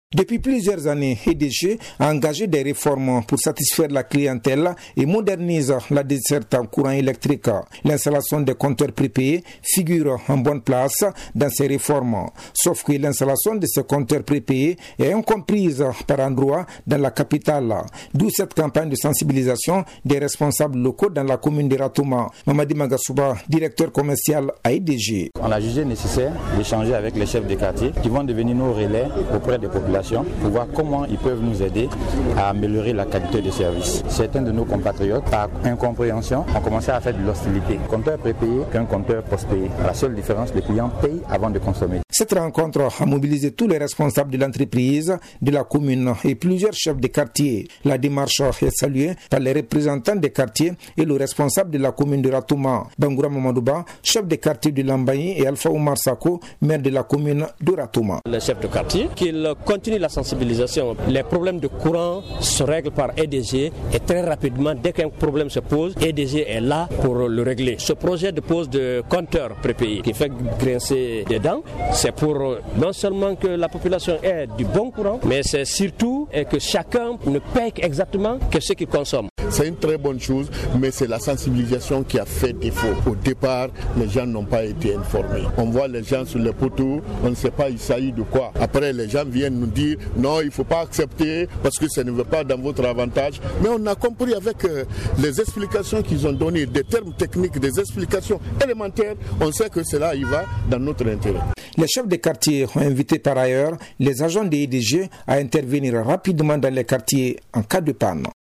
Depuis plusieurs années, EDG a engagé des réformes pour satisfaire la clientèle et modernise la desserte en courant électrique. L'installation des compteurs prépayés figure en bonne place dans ces réformes. Sauf que l'installation de ces compteurs prépayés est incomprise par endroits dans la capitale. D'où cette campagne de sensibilisation des responsables locaux dans la commune de Ratouma. Mamadi Magasouba, directeur commercial à EDG. On a jugé nécessaire d'échanger avec les chefs de quartier qui vont devenir nos relais auprès des populations pour voir comment ils peuvent nous aider à améliorer la qualité des services. Certains de nos compatriotes, par incompréhension, ont commencé à faire de l'hostilité. Compteur prépayé qu'un compteur postpayé. La seule différence, les clients payent avant de consommer. Cette rencontre a mobilisé tous les responsables de l'entreprise, de la commune et plusieurs chefs de quartier. La démarche est saluée par les représentants des quartiers et le responsable de la commune de Ratouma, Bangoura Mamadouba, chef de quartier de Lambaye, et Alpha Oumar Sako, maire de la commune de Ratouma. Les chefs de quartier, qu'ils continuent la sensibilisation. Les problèmes de courant se règlent par EDG et très rapidement, dès qu'un problème se pose, EDG est là pour le régler. Ce projet de pose de compteurs prépayés qui fait grincer des dents, c'est pour non seulement que la population ait du bon courant, mais c'est surtout que chacun ne paye exactement que ce qu'il consomme. C'est une très bonne chose, mais c'est la sensibilisation qui a fait défaut. Au départ, les gens n'ont pas été informés. On voit les gens sur les poteaux, on ne sait pas il s'agit de quoi. Après, les gens viennent nous dire non, il ne faut pas accepter parce que ça ne va pas dans votre avantage. Mais on a compris avec les explications qu'ils ont données, des termes techniques, des explications élémentaires, on sait que cela y va dans notre intérêt. Les chefs de quartier ont invité par ailleurs les agents de EDG à intervenir rapidement dans les quartiers en cas de panne.